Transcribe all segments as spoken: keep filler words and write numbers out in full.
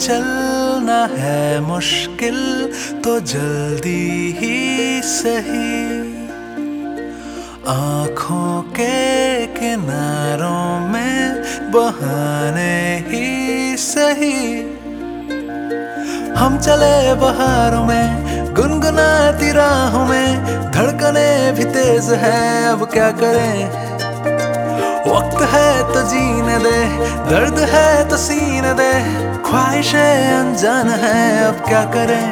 चलना है मुश्किल तो जल्दी ही सही, आँखों के किनारों में बहाने ही सही। हम चले बहारों में गुनगुनाती राहों में, धड़कने भी तेज है अब क्या करें। वक्त है तो जीने दे, दर्द है तो सीने दे, ख्वाहिशें अनजान है अब क्या करें।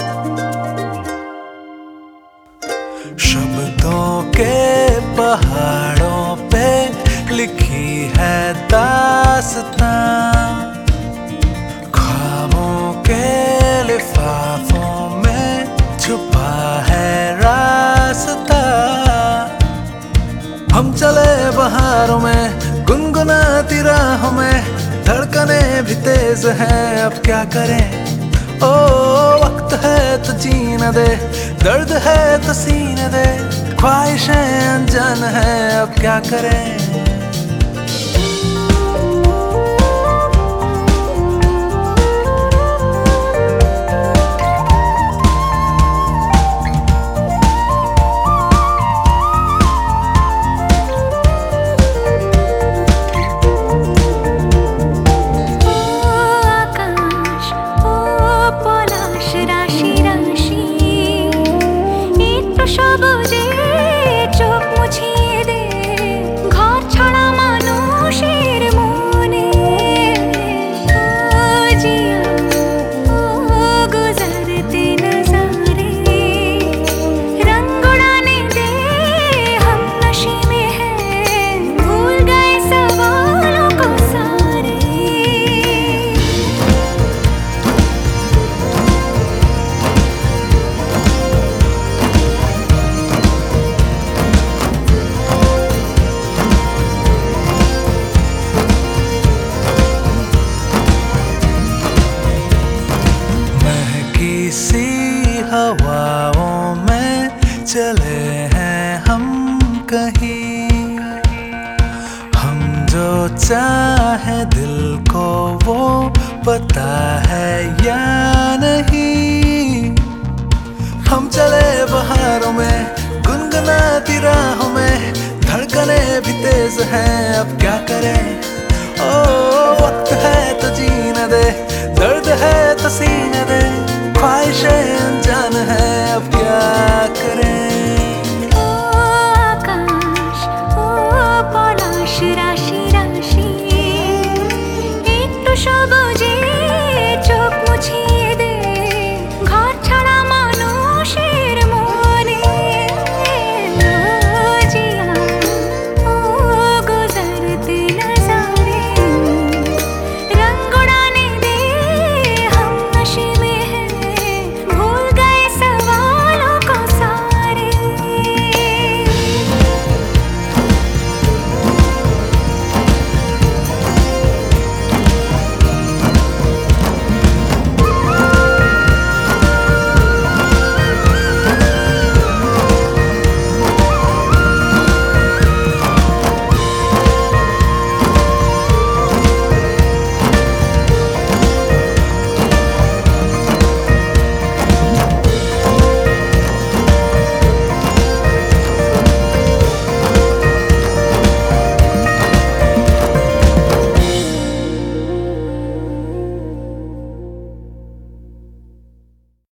शब्दों के पहाड़ों पे लिखी है दास्तां, ख्वाबों के लिफाफों में छुपा है रास्ता। हम चले बहारों में गुनगुनाती राहों में, धड़कने भी तेज हैं अब क्या करें। ओ वक्त है तो जीने दे, दर्द है तो सीने दे, ख्वाहिशें अनजान है अब क्या करें। हवाओं में चले हैं हम कहीं, हम जो चाहे दिल को वो पता है या नहीं। हम चले बहारों में गुनगुनाती राहों में, धड़कने भी तेज हैं अब क्या करें। ओ वक्त है तो जीने दे, दर्द है तो सीने दे, ख्वाहिशें अनजान है अब क्या